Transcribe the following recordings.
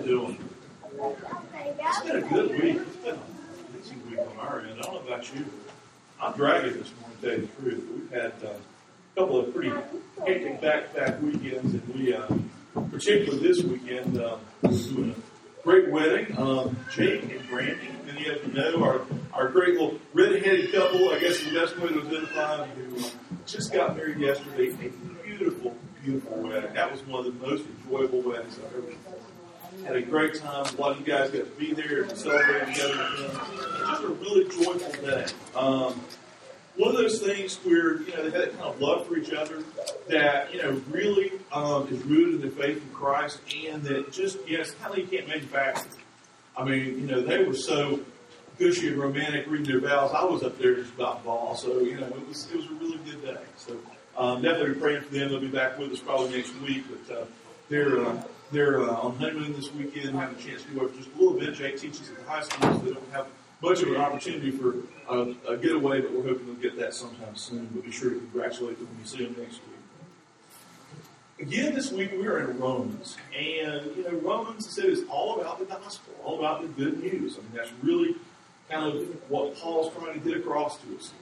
doing? It's been a good week. It's been an amazing week on our end. I don't know about you. I'm dragging this morning, to tell you the truth. We've had a couple of pretty hectic back-to-back weekends, and we, particularly this weekend, we're doing a great wedding. Jake and Brandy, many of you know, our great little red-headed couple, I guess the best way to identify them, who just got married yesterday. A beautiful, beautiful wedding. That was one of the most enjoyable weddings I've ever been. Had a great time. A lot of you guys got to be there and celebrate together with them. Just a really joyful day. One of those things where, they had that kind of love for each other that, really is rooted in their faith in Christ, and that just, it's kind of you can't manufacture. I mean, they were so gushy and romantic reading their vows. I was up there just about ball. So, it was a really good day. So, definitely praying for them. They'll be back with us probably next week, but they're on honeymoon this weekend, having a chance to go over just a little bit. Jake teaches at the high school, so they don't have much of an opportunity for a getaway, but we're hoping they'll get that sometime soon. We'll be sure to congratulate them when you see them next week. Again, this week we are in Romans. And, Romans, I said, is all about the gospel, all about the good news. I mean, that's really kind of what Paul's trying to get across to us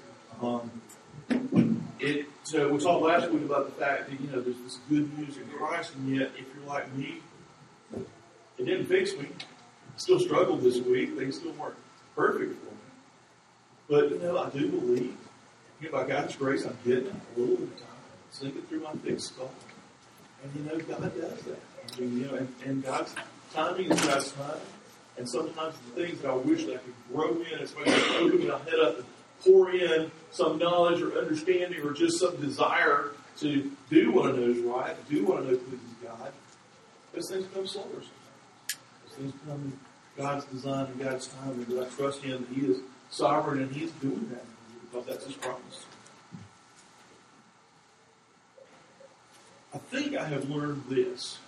here. So we talked last week about the fact that, there's this good news in Christ, and yet, if you're like me, it didn't fix me. I still struggled this week. Things still weren't perfect for me. But, I do believe, by God's grace, I'm getting a little bit of time, sneaking through my thick skull. And, God does that. I mean, and God's timing is God's timing. And sometimes the things that I wish that I could grow in, especially open my head up and pour in some knowledge or understanding or just some desire to do what I know is right, to do what I know pleases God, those things come slower sometimes. Those things come in God's design and God's time, and I trust Him that He is sovereign and He is doing that because that's His promise. I think I have learned this.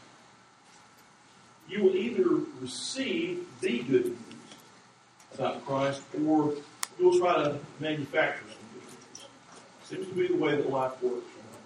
You will either receive the good news about Christ, or you'll try to manufacture some good news. Seems to be the way that life works.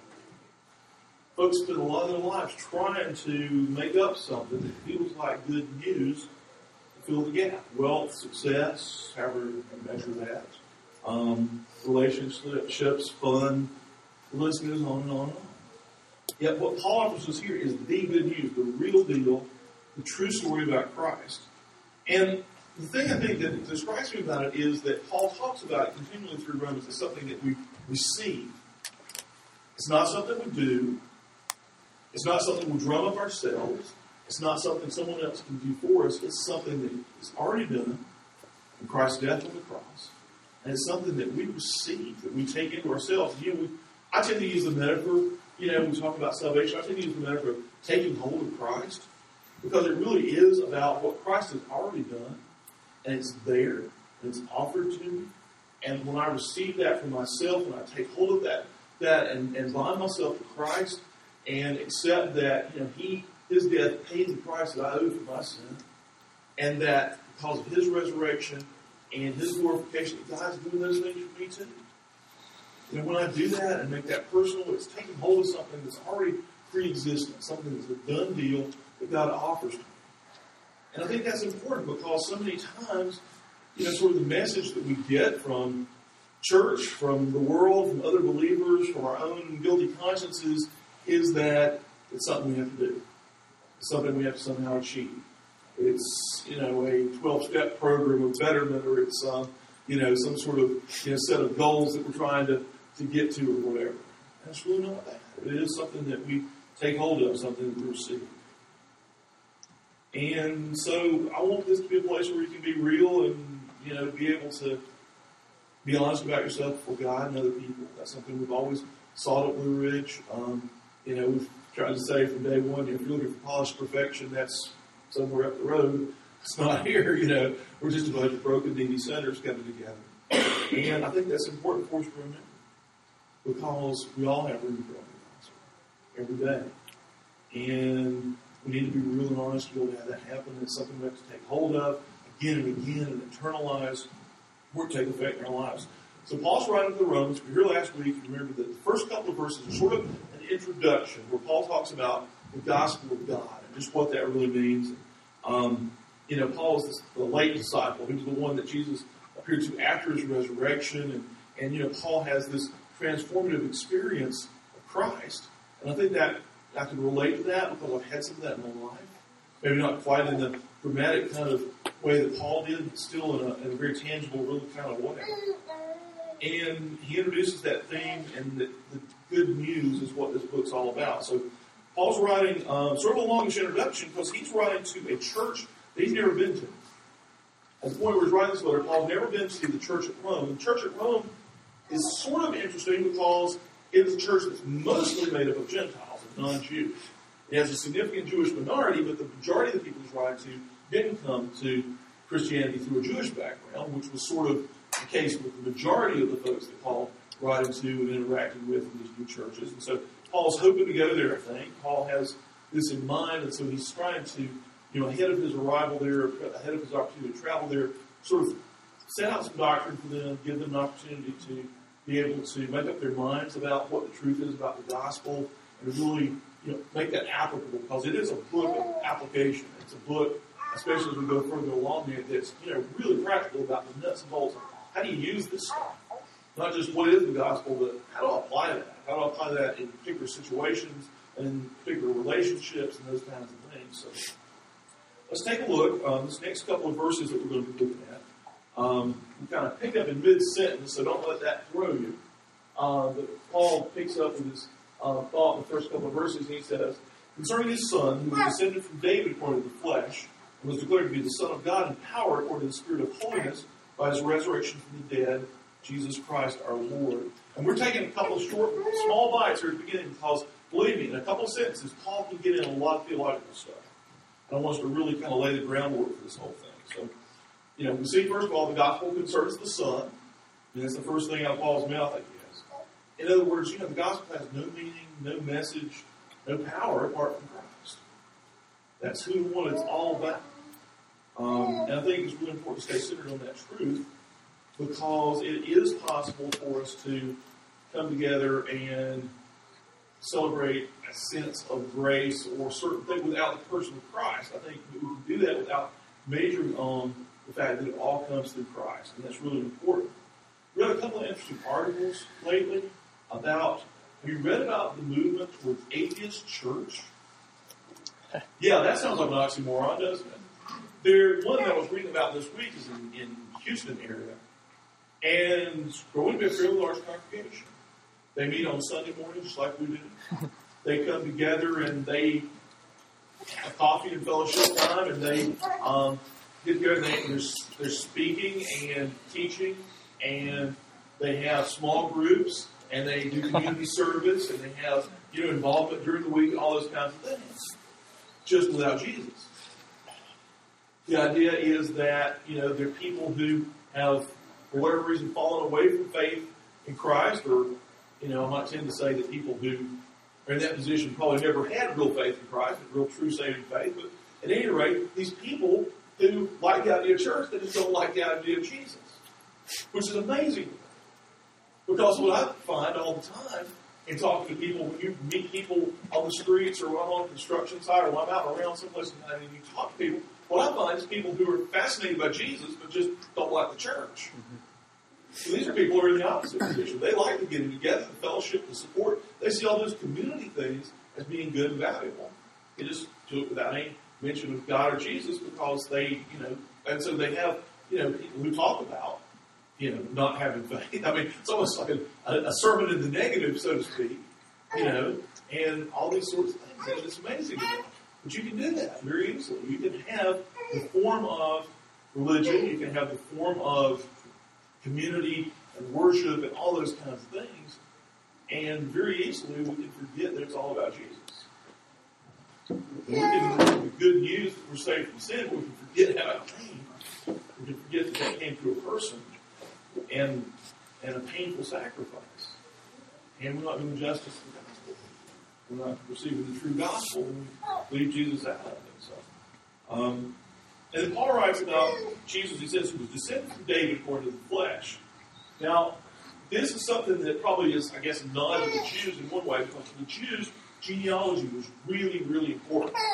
Folks spend a lot of their lives trying to make up something that feels like good news to fill the gap. Wealth, success, however you measure that. Relationships, fun. The list goes on and on and on. Yet what Paul offers us here is the good news, the real deal, the true story about Christ. And the thing I think that strikes me about it is that Paul talks about it continually through Romans as something that we receive. It's not something we do. It's not something we drum up ourselves. It's not something someone else can do for us. It's something that is already done in Christ's death on the cross. And it's something that we receive, that we take into ourselves. I tend to use the metaphor, we talk about salvation, I tend to use the metaphor of taking hold of Christ. Because it really is about what Christ has already done. And it's there. And it's offered to me. And when I receive that for myself, when I take hold of that and bind myself to Christ and accept that, His death paid the price that I owe for my sin, and that because of His resurrection and His glorification, that God's doing those things for me too. When I do that and make that personal, it's taking hold of something that's already pre-existent, something that's a done deal that God offers to me. And I think that's important because so many times, sort of the message that we get from church, from the world, from other believers, from our own guilty consciences, is that it's something we have to do. It's something we have to somehow achieve. It's, a 12-step program of betterment, or it's, some sort of, set of goals that we're trying to get to or whatever. And it's really not that. It is something that we take hold of, something that we receive. And so I want this to be a place where you can be real and, be able to be honest about yourself before God and other people. That's something we've always sought at Blue Ridge. We've tried to say from day one, if you're looking for polished perfection, that's somewhere up the road. It's not here, We're just a bunch of broken, needy sinners coming together. And I think that's important for us to remember. Because we all have room for the gospel every day. And we need to be real and honest to be able to have that happen. It's something we have to take hold of again and again and internalize before it take effect in our lives. So Paul's writing to the Romans. We were here last week. Remember that the first couple of verses are sort of an introduction where Paul talks about the gospel of God and just what that really means. Paul is the late disciple. He was the one that Jesus appeared to after his resurrection. And Paul has this transformative experience of Christ. And I think that I can relate to that because I've had some of that in my life. Maybe not quite in the dramatic kind of way that Paul did, but still in a very tangible, real kind of way. And he introduces that theme, and the good news is what this book's all about. So Paul's writing sort of a longish introduction because he's writing to a church that he's never been to. At the point where he's writing this letter, Paul's never been to the church at Rome. And the church at Rome is sort of interesting because it is a church that's mostly made up of Gentiles and non-Jews. It has a significant Jewish minority, but the majority of the people he's writing to didn't come to Christianity through a Jewish background, which was sort of the case with the majority of the folks that Paul writing to and interacting with in these new churches. And so Paul's hoping to go there, I think. Paul has this in mind, and so he's trying to, ahead of his arrival there, ahead of his opportunity to travel there, sort of set out some doctrine for them, give them an opportunity to be able to make up their minds about what the truth is about the gospel, and to really make that applicable, because it is a book of application. It's a book, especially as we go further along here, that's really practical about the nuts and bolts of how do you use this stuff. Not just what is the gospel, but how do I apply that? How do I apply that in particular situations and in particular relationships and those kinds of things? So let's take a look. This next couple of verses that we're going to be looking at, we kind of pick up in mid-sentence, so don't let that throw you. But Paul picks up with his thought in the first couple of verses, and he says, concerning his son, who was descended from David according to the flesh, and was declared to be the Son of God in power according to the Spirit of holiness by his resurrection from the dead, Jesus Christ our Lord. And we're taking a couple of short, small bites here at the beginning because, believe me, in a couple of sentences, Paul can get in a lot of theological stuff. And I want us to really kind of lay the groundwork for this whole thing. So, we see, first of all, the gospel concerns the Son. And that's the first thing out of Paul's mouth, I guess. In other words, the gospel has no meaning, no message, no power apart from Christ. That's who and what it's all about. And I think it's really important to stay centered on that truth, because it is possible for us to come together and celebrate a sense of grace or certain thing without the person of Christ. I think we can do that without majoring on the fact that it all comes through Christ, and that's really important. We read a couple of interesting articles lately about, have you read about the movement towards atheist church? Yeah, that sounds like an oxymoron, doesn't it? One that I was reading about this week is in Houston area, and it's growing to be a fairly large congregation. They meet on Sunday morning just like we do. They come together and they have coffee and fellowship time, and they get together and they're speaking and teaching, and they have small groups, and they do community service, and they have involvement during the week, all those kinds of things, just without Jesus. The idea is that, there are people who have, for whatever reason, fallen away from faith in Christ, or, I might tend to say that people who are in that position probably never had real faith in Christ, real true saving faith, but at any rate, these people who like the idea of church, they just don't like the idea of Jesus, which is amazing. Because what I find all the time in talking to people, when you meet people on the streets or on a construction site, or when I'm out around someplace and you talk to people, what I find is people who are fascinated by Jesus but just don't like the church. Mm-hmm. So these are people who are in the opposite position. They like to get together, the fellowship, the support. They see all those community things as being good and valuable. They just do it without any mention of God or Jesus because they, and so they have, people who talk about, not having faith. I mean, it's almost like a sermon in the negative, so to speak, and all these sorts of things. And it's amazing. But you can do that very easily. You can have the form of religion, you can have the form of community and worship and all those kinds of things, and very easily we can forget that it's all about Jesus. And we can the good news that we're saved from sin, but we can forget how it came. We can forget that came through a person and a painful sacrifice. And we're not doing justice to the gospel. We're not receiving the true gospel when we leave Jesus out of it. So, and then Paul writes about Jesus. He says he was descended from David according to the flesh. Now, this is something that probably is, I guess, a nod to the Jews in one way, because for the Jews, genealogy was really, really important.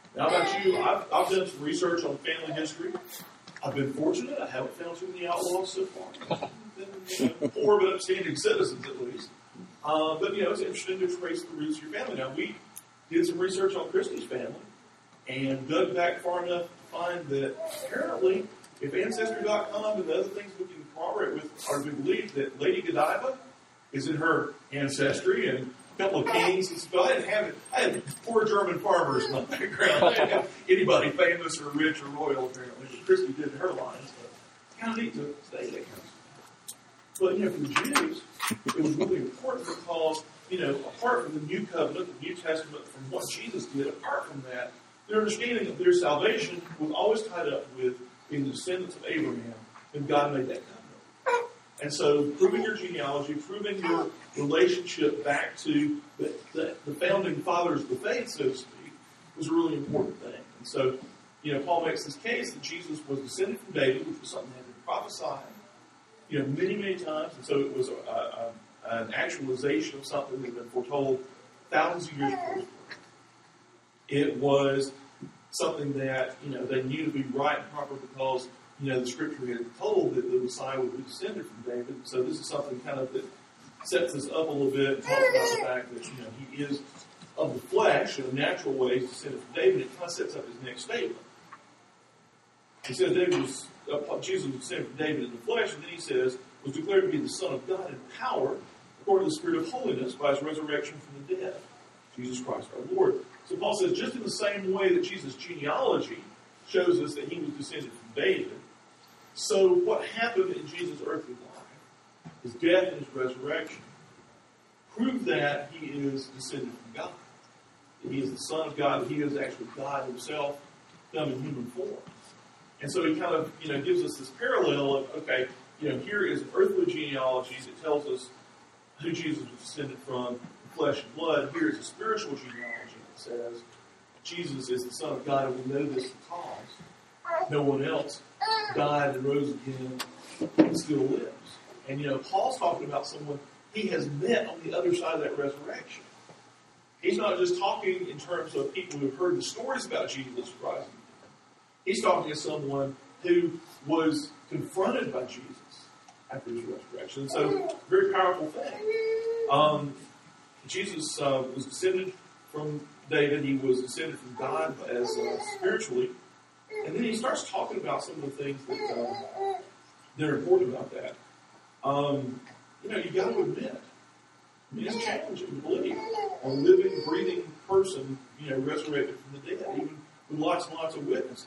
Now, about you, I've done some research on family history. I've been fortunate. I haven't found too many outlaws so far. Poor but upstanding citizens, at least. But, it's interesting to trace the roots of your family. Now, we did some research on Christy's family and dug back far enough to find that apparently, if Ancestry.com and the other things we can corroborate with are to believe that Lady Godiva is in her ancestry and a couple of kings and stuff. I had poor German farmers in my background. I didn't have anybody famous or rich or royal, apparently. But Christy did in her lines. But it's kind of neat to study that kind of stuff. But, for the Jews, it was really important because, apart from the New Covenant, the New Testament, from what Jesus did, apart from that, their understanding of their salvation was always tied up with being the descendants of Abraham, and God made that covenant. And so, proving your genealogy, proving your relationship back to the founding fathers of the faith, so to speak, was a really important thing. And so, Paul makes this case that Jesus was descended from David, which was something that had been prophesied, many, many times. And so it was an actualization of something that had been foretold thousands of years before. It was something that, they knew to be right and proper because, the Scripture had told that the Messiah would be descended from David. So this is something kind of that sets us up a little bit and talks about the fact that, he is of the flesh in a natural way descended from David. It kind of sets up his next statement. He says Jesus was descended from David in the flesh, and then he says, was declared to be the Son of God in power, according to the Spirit of holiness, by his resurrection from the dead. Jesus Christ our Lord. So Paul says, just in the same way that Jesus' genealogy shows us that he was descended from David, so what happened in Jesus' earthly life, his death and his resurrection, prove that he is descended from God. That he is the Son of God, that he is actually God himself, come in human form. And so he kind of, gives us this parallel of, okay, here is earthly genealogy that tells us who Jesus was descended from, flesh and blood. Here is a spiritual genealogy that says Jesus is the Son of God, and we know this because no one else died and rose again and still lives. And, Paul's talking about someone he has met on the other side of that resurrection. He's not just talking in terms of people who've heard the stories about Jesus rising. He's talking to someone who was confronted by Jesus after his resurrection. And so, very powerful thing. Jesus was descended from David. He was descended from God as spiritually. And then he starts talking about some of the things that are important about that. You got to admit, it's challenging to believe a living, breathing person, resurrected from the dead, even with lots and lots of witnesses.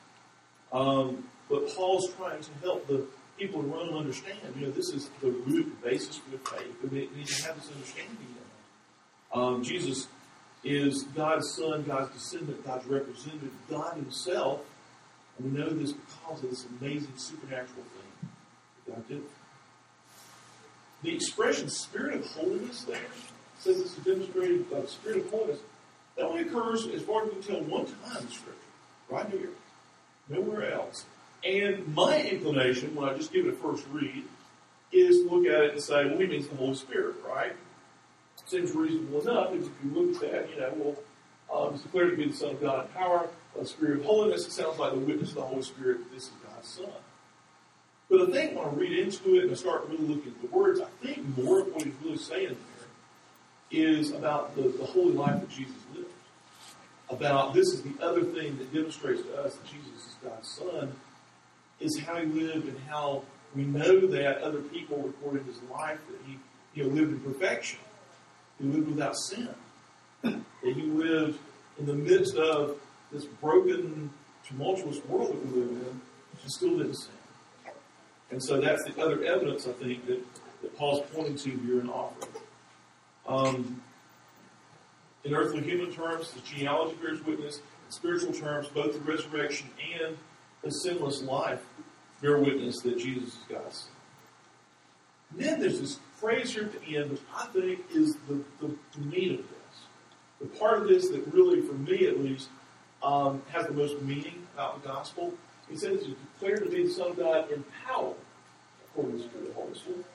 But Paul's trying to help the people in Rome understand, this is the root and basis for their faith. And they need to have this understanding. Jesus is God's Son, God's descendant, God's representative, God himself. And we know this because of this amazing supernatural thing that God did. The expression Spirit of holiness there says it's demonstrated by the Spirit of holiness. That only occurs, as far as we can tell, one time in Scripture. Right here. Nowhere else. And my inclination, when I just give it a first read, is to look at it and say, well, he means the Holy Spirit, right? Seems reasonable enough. If you look at that, it's declared to be the Son of God in power, the Spirit of holiness. It sounds like the witness of the Holy Spirit that this is God's Son. But I think when I read into it and I start really looking at the words, I think more of what he's really saying there is about the holy life that Jesus lived. About this is the other thing that demonstrates to us that Jesus is God's Son, is how he lived and how we know that other people recorded his life, that he lived in perfection. He lived without sin. That he lived in the midst of this broken, tumultuous world that we live in, he still didn't sin. And so that's the other evidence, I think, that Paul's pointing to here in offering. In earthly human terms, the genealogy bears witness. In spiritual terms, both the resurrection and the sinless life bear witness that Jesus is God's Son. And then there's this phrase here at the end, which I think is the meat of this. The part of this that really, for me at least, has the most meaning about the gospel. He says he's declared to be the Son of God in power, according to the Spirit of Holy Spirit.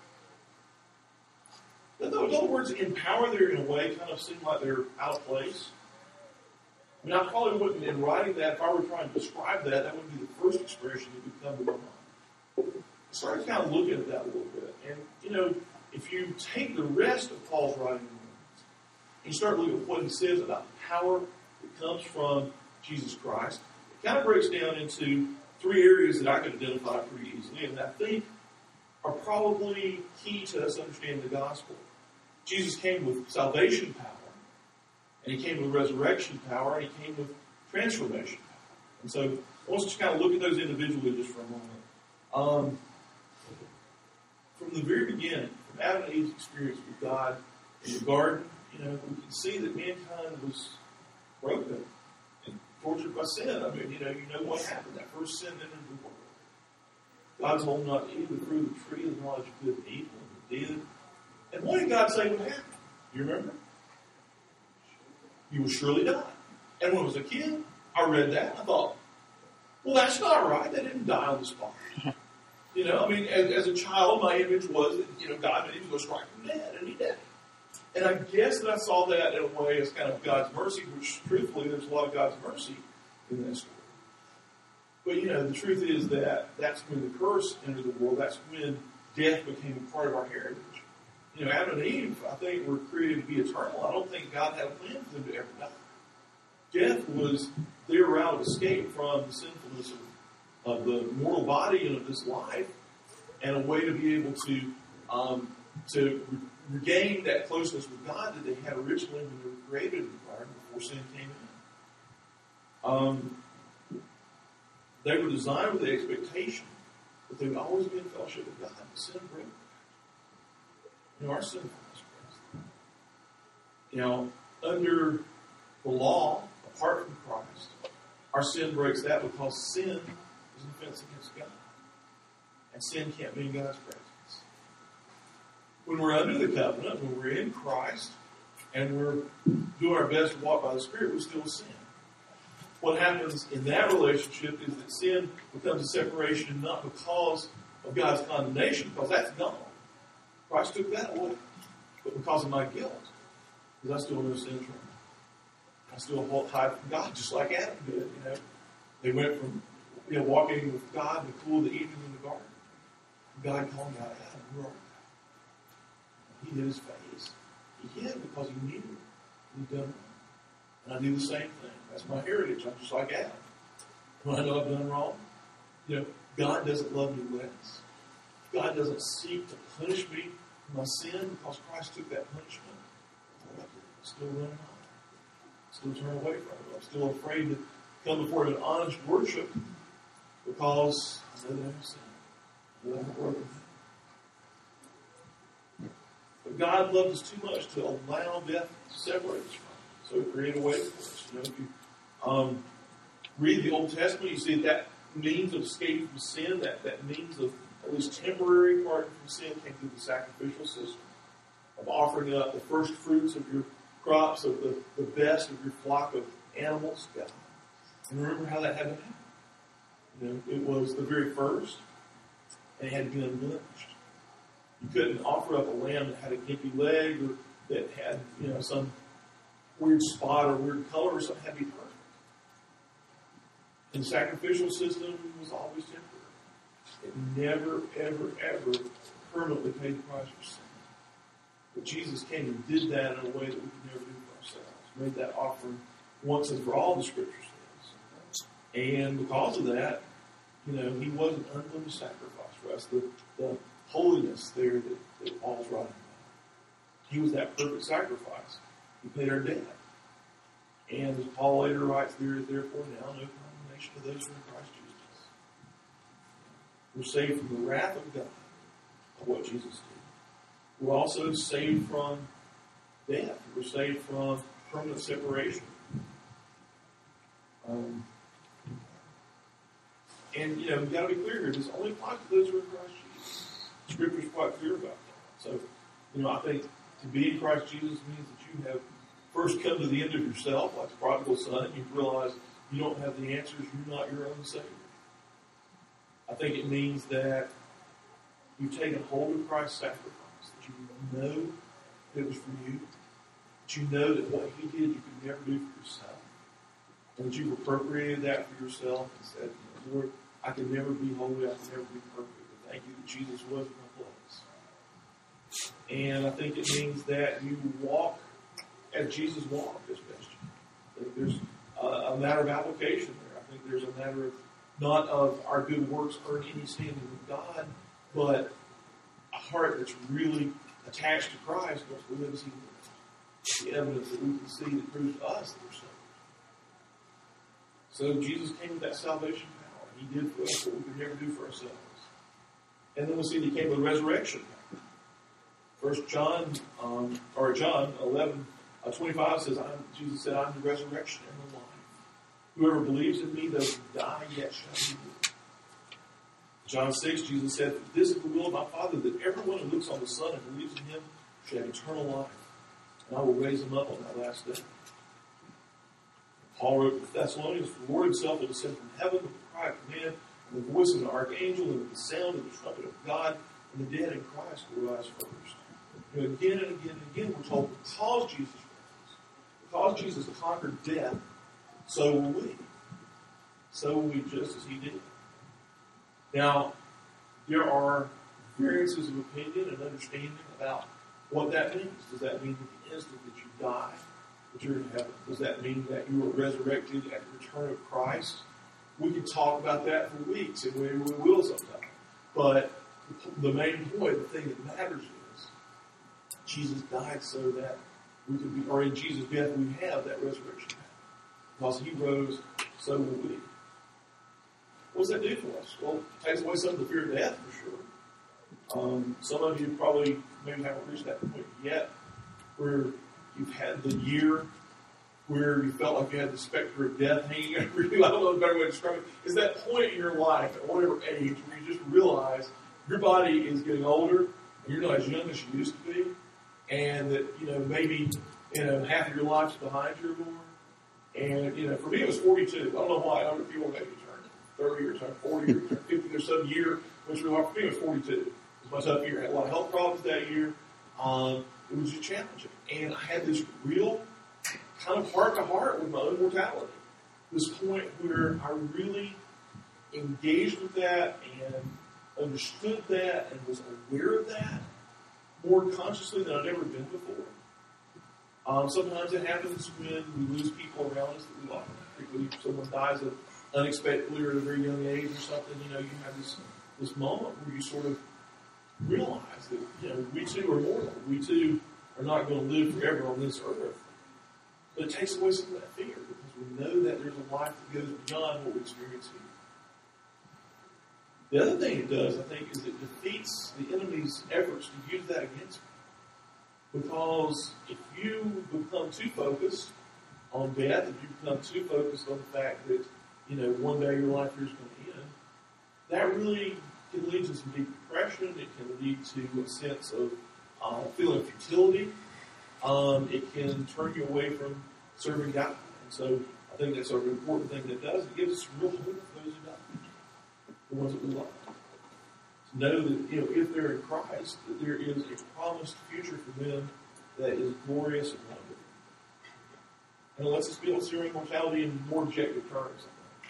In other words, in power there in a way kind of seem like they're out of place. mean, I probably wouldn't, in writing that, if I were trying to describe that, that would be the first expression that would come to my mind. I started kind of looking at that a little bit. And, if you take the rest of Paul's writing, you start looking at what he says about the power that comes from Jesus Christ, it kind of breaks down into three areas that I could identify pretty easily, and I think are probably key to us understanding the gospel. Jesus came with salvation power, and he came with resurrection power, and he came with transformation power. And so I want us to kind of look at those individually just for a moment. From the very beginning, from Adam and Eve's experience with God in the garden, we can see that mankind was broken and tortured by sin. I mean, you know what happened. That first sin entered the world. God told not to eat the fruit of the tree of the knowledge of good and evil, and they did. And what did God say would happen? You remember? You will surely die. And when I was a kid, I read that and I thought, well, that's not right. They didn't die on the spot. As a child, my image was that, God made him go strike him dead, and he did. And I guess that I saw that in a way as kind of God's mercy, which, truthfully, there's a lot of God's mercy in that story. But, the truth is that that's when the curse entered the world. That's when death became a part of our heritage. Adam and Eve, I think, were created to be eternal. I don't think God had a plan for them to ever die. Death was their route of escape from the sinfulness of the mortal body and of this life, and a way to be able to regain that closeness with God that they had originally when they were created in the garden before sin came in. They were designed with the expectation that they would always be in fellowship with God. The sin broke. Our sinfulness breaks. Under the law, apart from Christ, our sin breaks that because sin is an offense against God. And sin can't be in God's presence. When we're under the covenant, when we're in Christ, and we're doing our best to walk by the Spirit, we still sin. What happens in that relationship is that sin becomes a separation not because of God's condemnation, because that's gone. Christ took that away. But because of my guilt, because I still know sin's wrong. I still hide from God, just like Adam did. They went from walking with God in the cool of the evening in the garden. God called out, Adam, where are you? He hid his face. He hid because he knew he'd done wrong. And I do the same thing. That's my heritage. I'm just like Adam. When I know I've done wrong, God doesn't love me less. God doesn't seek to punish me for my sin because Christ took that punishment. I'm still running on. Still turn away from it. I'm still afraid to come before Him in honest worship because I know that I'm sin. I know that I'm broken. But God loved us too much to allow death to separate us from Him. So He created a way for us. If you read the Old Testament, you see that means of escaping from sin, that means of at least temporary pardon from sin came through the sacrificial system of offering up the first fruits of your crops, of the best of your flock of animals to God. And remember how that had to happen. It was the very first, and it had to be unblemished. You couldn't offer up a lamb that had a gimpy leg or that had, some weird spot or weird color or something. It had to be perfect. And the sacrificial system was always temporary. It never, ever, ever permanently paid the price for sin. But Jesus came and did that in a way that we could never do for ourselves. Made that offering once and for all, the Scripture says. And because of that, He was an unlimited sacrifice for us. The holiness there that Paul's writing about. He was that perfect sacrifice. He paid our debt. And as Paul later writes, there is therefore now no condemnation to those who are in Christ Jesus. We're saved from the wrath of God of what Jesus did. We're also saved from death. We're saved from permanent separation. And, we've got to be clear here. This only applies to those who are in Christ Jesus. Scripture is quite clear about that. So, I think to be in Christ Jesus means that you have first come to the end of yourself, like the prodigal son. You've realized you don't have the answers. You're not your own Savior. I think it means that you've taken hold of Christ's sacrifice, that you know that it was for you, that you know that what He did you could never do for yourself. And that you've appropriated that for yourself and said, Lord, I can never be holy, I can never be perfect. But thank you that Jesus was in my place. And I think it means that you walk as Jesus walked as best you can. There's a matter of application there. I think there's a matter of not of our good works earn any standing with God, but a heart that's really attached to Christ wants to live as He lives. The evidence that we can see that proves to us that we're sinners. So Jesus came with that salvation power. He did for us what we could never do for ourselves. And then we see that He came with resurrection power. John 11:25 says, Jesus said, I'm the resurrection and the life. Whoever believes in me, though he die, yet shall he live. John 6, Jesus said, this is the will of my Father, that everyone who looks on the Son and believes in Him shall have eternal life. And I will raise him up on that last day. Paul wrote to the Thessalonians, the Lord Himself will descend from heaven with the cry of command, and the voice of an archangel, and with the sound of the trumpet of God, and the dead in Christ will rise first. Again and again and again, we're told, because Jesus rose, because Jesus conquered death, so will we. So will we, just as He did. Now, there are variances of opinion and understanding about what that means. Does that mean that the instant that you die, that you're in heaven? Does that mean that you are resurrected at the return of Christ? We could talk about that for weeks, and we will sometime. But the main point, the thing that matters is Jesus died so that we could be, or in Jesus' death we have that resurrection power. Because He rose, so will we. What does that do for us? Well, it takes away some of the fear of death, for sure. Some of you probably maybe haven't reached that point yet, where you've had the year where you felt like you had the specter of death hanging over you. I don't know the better way to describe it. It's that point in your life, at whatever age, where you just realize your body is getting older, and you're not as young as you used to be, and that, maybe, half of your life's behind you or more. And, for me, it was 42. I don't know why. I don't know if you want to maybe turn 30 or turn 40 or turn 50. There's some year which really hard. For me, it was 42. It was my tough year. I had a lot of health problems that year. It was just challenging. And I had this real kind of heart-to-heart with my own mortality. This point where I really engaged with that and understood that and was aware of that more consciously than I'd ever been before. Sometimes it happens when we lose people around us that we love. Particularly if someone dies unexpectedly or at a very young age or something, you have this moment where you sort of realize that, we too are mortal. We too are not going to live forever on this earth. But it takes away some of that fear because we know that there's a life that goes beyond what we experience here. The other thing it does, I think, is it defeats the enemy's efforts to use that against you. Because if you become too focused on death, if you become too focused on the fact that, one day your life here is going to end, that really can lead to some deep depression. It can lead to a sense of feeling futility. It can turn you away from serving God. And so I think that's an important thing that it does. It gives us real hope for those who die, the ones that we love. To know that, if they're in Christ, that there is a promised future for them that is glorious and wonderful. And it lets us be able to see our immortality in more objective terms.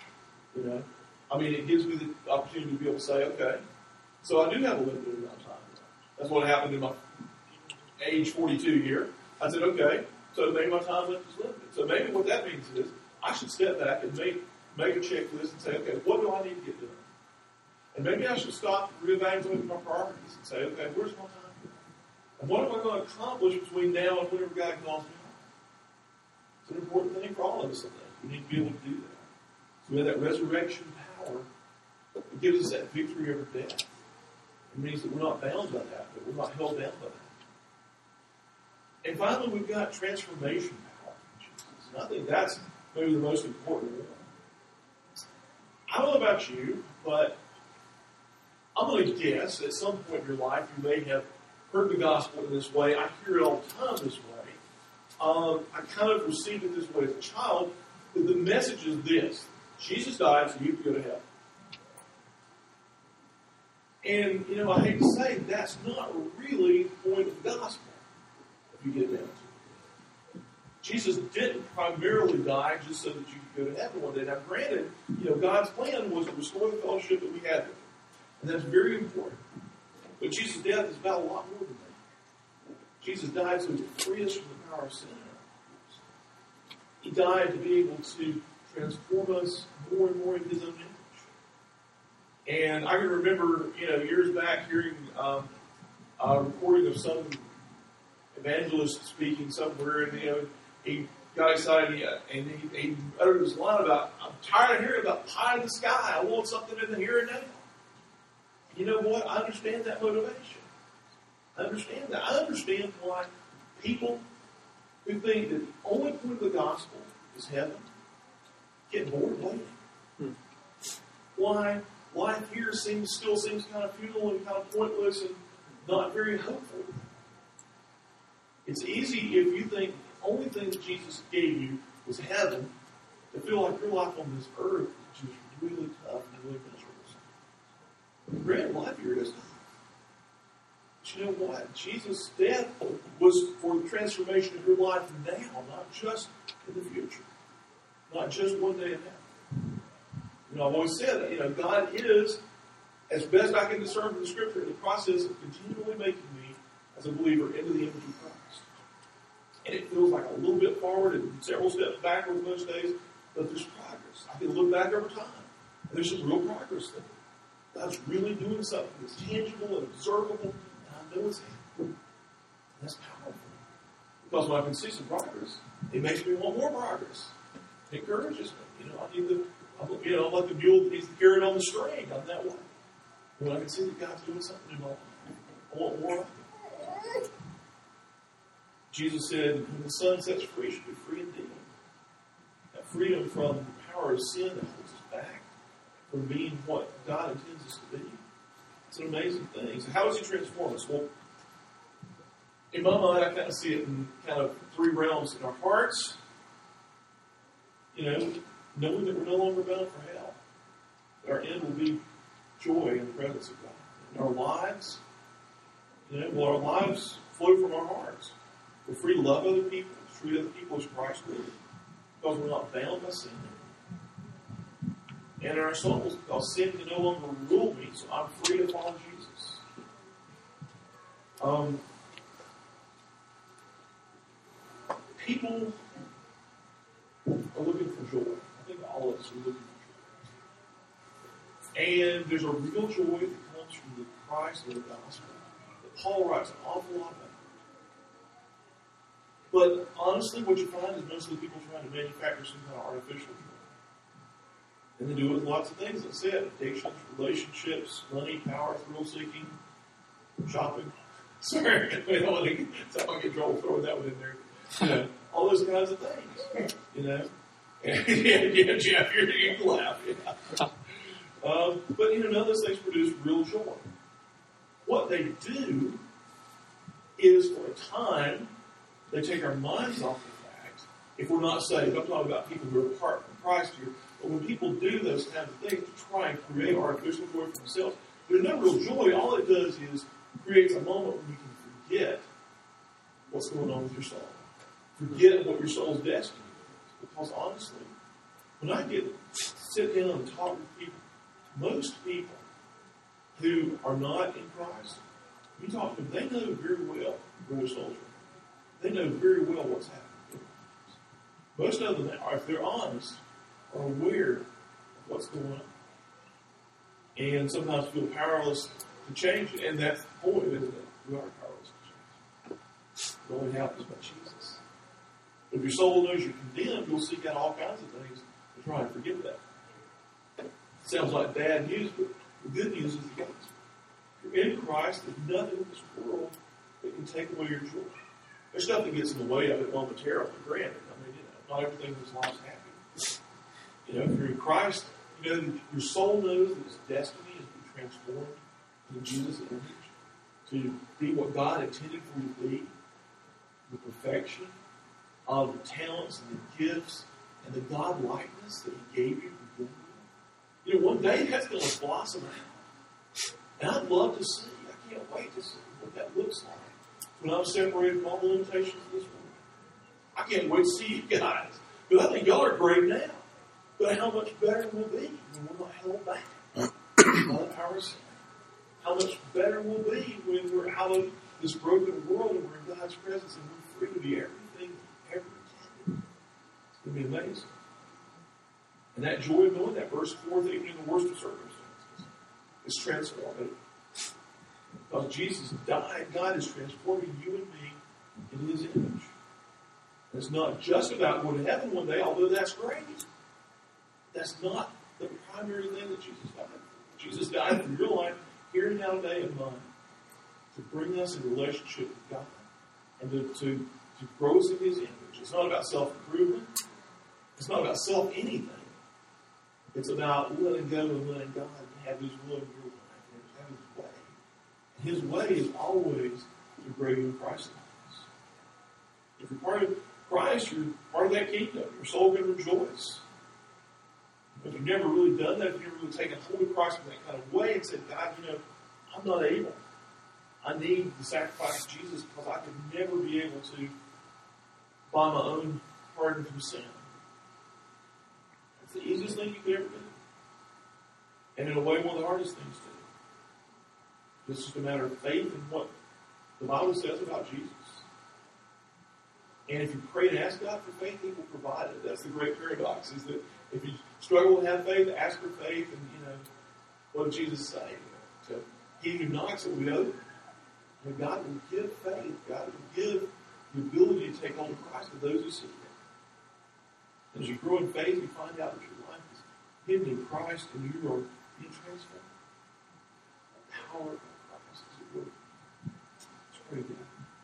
It gives me the opportunity to be able to say, okay, so I do have a limited amount of time. That's what happened in my age 42 year. I said, okay, so maybe my time left is limited. So maybe what that means is I should step back and make a checklist and say, okay, what do I need to get done? And maybe I should stop reevaluating my priorities and say, okay, where's my time here? And what am I going to accomplish between now and whenever God calls me home? It's an important thing for all of us, I think. We need to be able to do that. So we have that resurrection power. It gives us that victory over death. It means that we're not bound by that, that we're not held down by that. And finally, we've got transformation power. And I think that's maybe the most important one. I don't know about you, but I'm going to guess at some point in your life you may have heard the gospel in this way. I hear it all the time this way. I kind of received it this way as a child. But the message is this: Jesus died so you can go to heaven. And, I hate to say that's not really the point of the gospel, if you get down to it. Jesus didn't primarily die just so that you could go to heaven one day. Now, granted, God's plan was to restore the fellowship that we had with Him. And that's very important. But Jesus' death is about a lot more than that. Jesus died so He could free us from the power of sin in our lives. He died to be able to transform us more and more in His own image. And I can remember, years back hearing a recording of some evangelist speaking somewhere, and he got excited and he uttered this line about, "I'm tired of hearing about pie in the sky. I want something in the here and now." You know what? I understand that motivation. I understand that. I understand why people who think that the only point of the gospel is heaven get bored waiting. Why life here still seems kind of futile and kind of pointless and not very hopeful. It's easy if you think the only thing that Jesus gave you was heaven to feel like your life on this earth is just really tough and really miserable. Granted, life here is tough. But you know what? Jesus' death was for the transformation of your life now, not just in the future. Not just one day in heaven. I've always said that, God is, as best I can discern from the Scripture, in the process of continually making me, as a believer, into the image of Christ. And it feels like a little bit forward and several steps backwards most days, but there's progress. I can look back over time, and there's some real progress there. God's really doing something that's tangible and observable, and I know it's happening. That's powerful. Because when I can see some progress, it makes me want more progress. It encourages me. I'm like the mule that needs to carry it on the string. I'm that way. When I can see that God's doing something in my life, I want more of it. Jesus said, "When the Son sets free, should be free indeed." That freedom from the power of sin that holds us back from being what God intends us to be. It's an amazing thing. So how does He transform us? Well, in my mind, I kind of see it in kind of three realms. In our hearts, knowing that we're no longer bound for hell. Our end will be joy in the presence of God. In our lives, our lives flow from our hearts. We're free to love other people, treat other people as Christ would, because we're not bound by sin. And in our souls, because sin can no longer rule me, so I'm free to follow Jesus. People are looking for joy. I think all of us are looking for joy. And there's a real joy that comes from the Christ of the gospel that Paul writes an awful lot about. But honestly, what you find is mostly people trying to manufacture some kind of artificial joy. And they do it with lots of things. Like I said, addictions, relationships, money, power, thrill-seeking, shopping. Sorry, I don't want to get in trouble throwing that one in there. All those kinds of things. Yeah, Jeff, you can laugh. Yeah. But none of those things produce real joy. What they do is, for a time, they take our minds off the fact, if we're not saved, I'm talking about people who are apart from Christ here, but when people do those kinds of things to try and create artificial joy for themselves, there's no real joy. All it does is creates a moment when you can forget what's going on with your soul. Forget what your soul's destiny is. Because honestly, when I sit down and talk with people, most people who are not in Christ, you talk to them, they know very well where their souls are. They know very well what's happening. Most of them, if they're honest, are aware of what's going on. And sometimes feel powerless to change it. And that's the point, isn't it? We are powerless to change it. It only happens by Jesus. But if your soul knows you're condemned, you'll seek out all kinds of things to try and forget that. It sounds like bad news, but the good news is the gospel. If you're in Christ, there's nothing in this world that can take away your joy. There's stuff that gets in the way of it momentarily, granted. Not everything in this life is happy. If you're in Christ, that your soul knows that its destiny is to be transformed into Jesus' image, to be what God intended for you to be, the perfection of the talents and the gifts and the God-likeness that He gave you from good. One day that's going to blossom out. And I'd love to see, I can't wait to see what that looks like when I'm separated from all the limitations of this world. I can't wait to see you guys. But I think y'all are great now. But how much better we'll be when we're not held back by the power of sin? How much better we'll be when we're out of this broken world and we're in God's presence and we're free to be everything we ever intended. It's going to be amazing. And that joy of knowing that, verse 4, that even in the worst of circumstances, is transformative. Because Jesus died, God is transforming you and me in His image. And it's not just about going to heaven one day, although that's great. That's not the primary thing that Jesus died for. Jesus died for your life here and now today and mine to bring us in relationship with God and to grow us in His image. It's not about self-improvement. It's not about self-anything. It's about letting go and letting God have His will in your life and have His way. And His way is always to grow you in Christ's likeness. If you're part of Christ, you're part of that kingdom. Your soul can rejoice. If you've never really done that, if you've never really taken hold of Christ in that kind of way and said, God, I'm not able. I need the sacrifice of Jesus because I could never be able to buy my own pardon from sin. It's the easiest thing you could ever do. And in a way, one of the hardest things to do. It's just a matter of faith in what the Bible says about Jesus. And if you pray and ask God for faith, He will provide it. That's the great paradox, is that if you struggle to have faith, ask for faith, and, what did Jesus say? So, he who knocks, it will be open. And God will give faith. God will give the ability to take hold of Christ to those who seek Him. As you grow in faith, you find out that your life is hidden in Christ and you are being transformed. The power of Christ is at work. Let's pray together.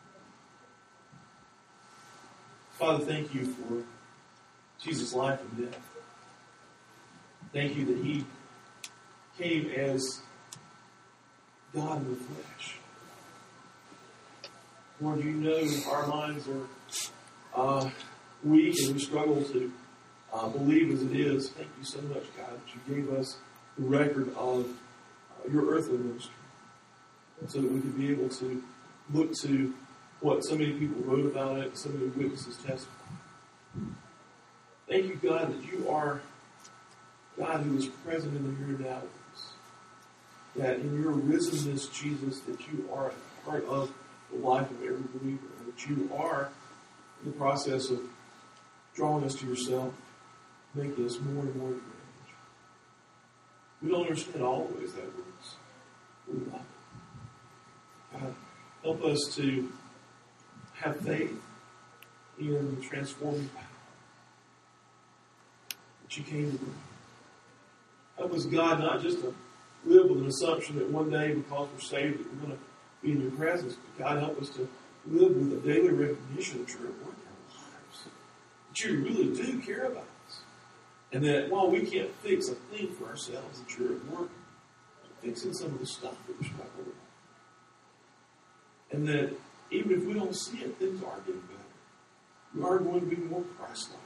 Father, thank you for Jesus' life and death. Thank you that He came as God in the flesh. Lord, you know our minds are weak and we struggle to believe as it is. Thank you so much, God, that you gave us the record of your earthly ministry so that we could be able to look to what so many people wrote about it, so many witnesses testified. Thank you, God, that you are God who is present in the here and now with us. That in your risenness, Jesus, that you are a part of the life of every believer, and that you are in the process of drawing us to yourself, making us more and more your image. We don't understand all the ways that works. We love it. God, help us to have faith in the transforming power that you came to bring. Help us, God, not just to live with an assumption that one day, because we're saved, that we're going to be in your presence, but God, help us to live with a daily recognition that you're at work in our lives, that you really do care about us, and that while we can't fix a thing for ourselves, that you're at work fixing some of the stuff that we struggle with. And that even if we don't see it, things are getting better. We are going to be more Christ-like.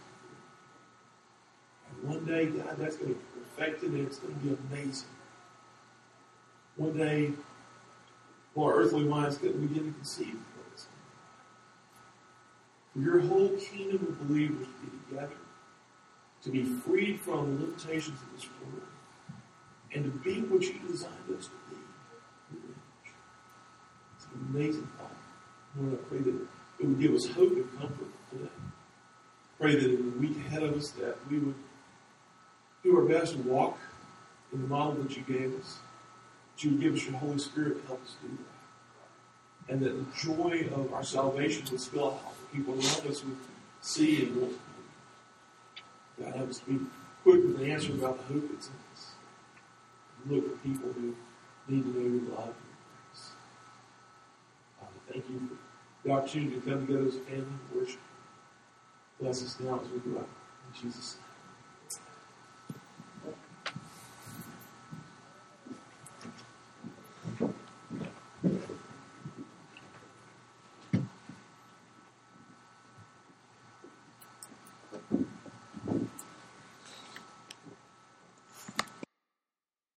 And one day, God, that's going to be perfected and it's going to be amazing. One day, our earthly minds can begin to conceive of this. For your whole kingdom of believers to be together, to be freed from the limitations of this world, and to be what you designed us to be. It's an amazing thought. Lord, I pray that it would give us hope and comfort today. Pray that in the week ahead of us that we would do our best to walk in the model that you gave us. That you would give us your Holy Spirit to help us do that. And that the joy of our salvation would spill out. The people around us would see and want to believe. God, help us be quick with the answer about the hope that's in us. Look for people who need to know your love and your grace. Father, thank you for the opportunity to come together as a family and worship. Bless us now as we go out. In Jesus' name.